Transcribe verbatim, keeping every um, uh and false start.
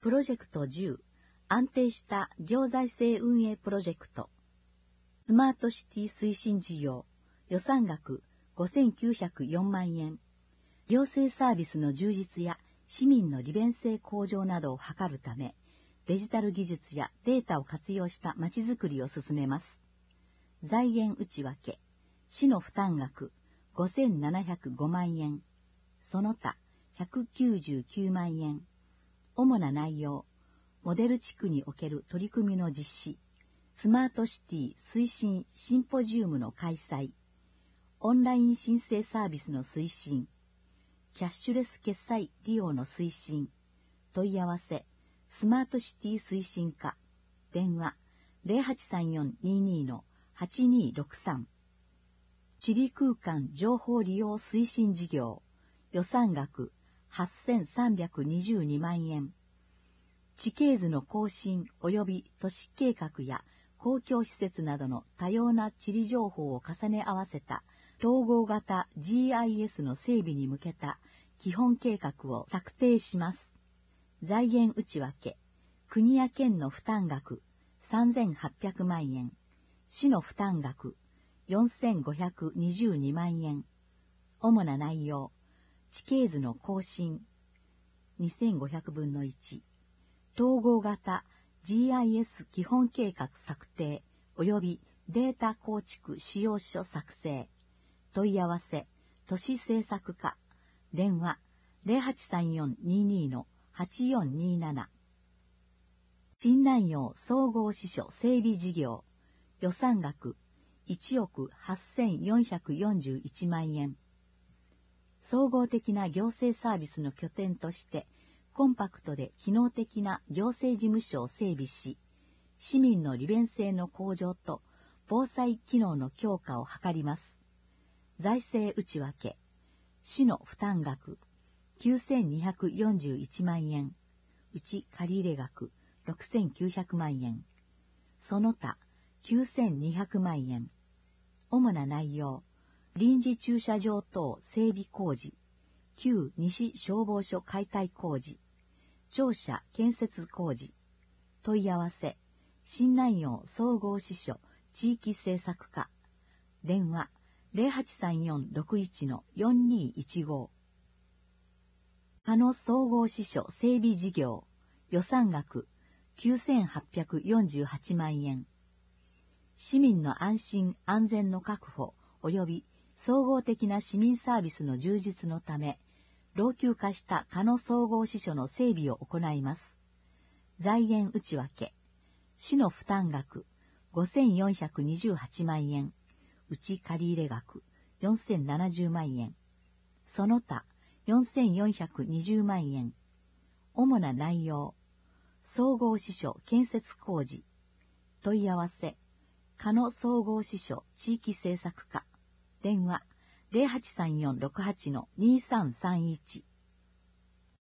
プロジェクトじゅう、安定した行財政運営プロジェクト。スマートシティ推進事業、予算額ごせんきゅうひゃくよんまんえん。行政サービスの充実や市民の利便性向上などを図るため、デジタル技術やデータを活用したまちづくりを進めます。財源内訳、市の負担額ごせんななひゃくごまんえん、その他ひゃくきゅうじゅうきゅうまんえん。主な内容、モデル地区における取り組みの実施、スマートシティ推進シンポジウムの開催、オンライン申請サービスの推進、キャッシュレス決済利用の推進、問い合わせ、スマートシティ推進課、電話 ゼロはちさんよんにーにー はちにーろくさん。地理空間情報利用推進事業、予算額はっせんさんびゃくにじゅうにまんえん。地形図の更新及び都市計画や公共施設などの多様な地理情報を重ね合わせた統合型 ジーアイエス の整備に向けた基本計画を策定します。財源内訳、国や県の負担額さんぜんはっぴゃくまんえん、市の負担額よんせんごひゃくにじゅうにまんえん。主な内容、地形図の更新にせんごひゃくぶんのいち、統合型 ジーアイエス 基本計画策定及びデータ構築仕様書作成、問い合わせ、都市政策課、電話 ゼロはちさんよんにーにー はちよんにーなな。新南陽総合支所整備事業、予算額いちおくはっせんよんひゃくよんじゅういちまんえん。総合的な行政サービスの拠点として、コンパクトで機能的な行政事務所を整備し、市民の利便性の向上と防災機能の強化を図ります。財政内訳、市の負担額きゅうせんにひゃくよんじゅういちまんえん、うち借入額ろくせんきゅうひゃくまんえん、その他きゅうせんにひゃくまんえん。主な内容、臨時駐車場等整備工事、旧西消防署解体工事、庁舎建設工事、問い合わせ、新南陽総合支所地域政策課、電話 ゼロはちさんよんろくいち よんにーいちご。加野総合支所整備事業、予算額きゅうせんはっぴゃくよんじゅうはちまんえん。市民の安心安全の確保及び総合的な市民サービスの充実のため、老朽化した加野総合支所の整備を行います。財源内訳、市の負担額ごせんよんひゃくにじゅうはちまんえん、うち借入額よんせんななじゅうまんえん、その他よんせんよんひゃくにじゅうまんえん。主な内容、総合支所建設工事、問い合わせ、加野総合支所地域政策課、電話 ゼロはちさんよんろくはち にーさんさんいち。